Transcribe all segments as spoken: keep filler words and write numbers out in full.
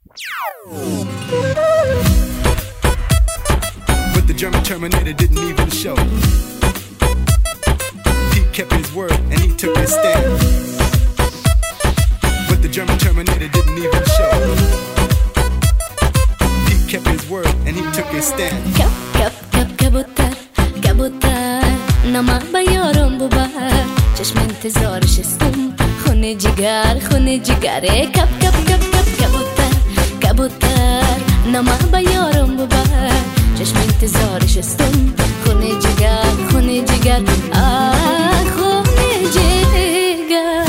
But the German Terminator didn't even show. Pete kept his word and he took his stand. But the German Terminator didn't even show. Pete kept his word and he took his stand. Kap kap kap kabutar kabutar نما بیارم ببر چشم انتظار شستم خونه جگر خونه جگره کپ کپ کپ کپ کبوتر کبوتر نما بیارم ببر چشم انتظار شستم خونه جگر خونه جگر آه خونه جگر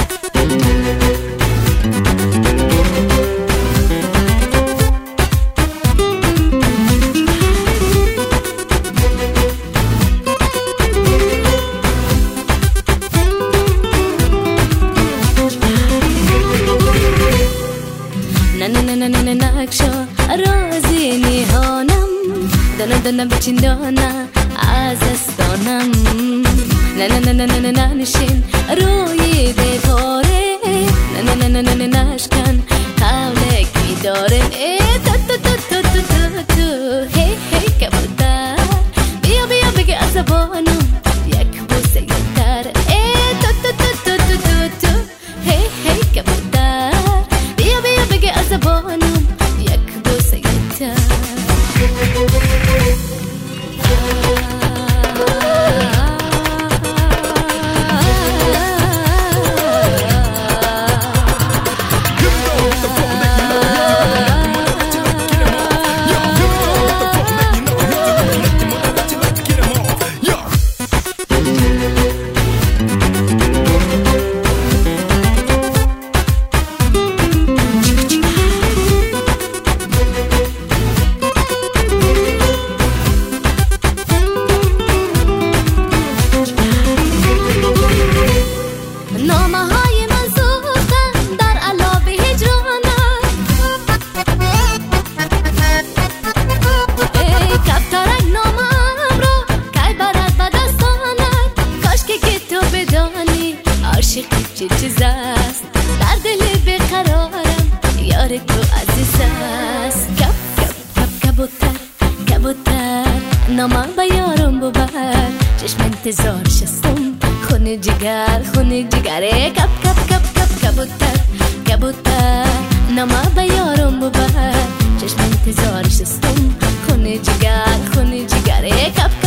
نقشا رازی نیهانم دانا دانا بچندانا از استانم نه نه نه نه نه نه نشین روی دیواره نه نه نه نه نه نشکن قولک میداره تو تو تو تو تو تو تو هی هی کبوتر بیا بیا بگه عصبانم یک بوسه یتر تو تو تو تو تو تو تو هی هی کبوتر بیا بیا بگه عصبانم یک بوسه یتر چه چیز است در دل بیقرارم یار تو عزیز است کپ کپ کپ کبوتر کبوتر نامم بیارم ببر چشم انتظار شستم خونه جگر خونه جگره کپ کپ کپ کپ کبوتر کبوتر نامم بیارم ببر چشم انتظار شستم خونه جگر خونه جگره کپ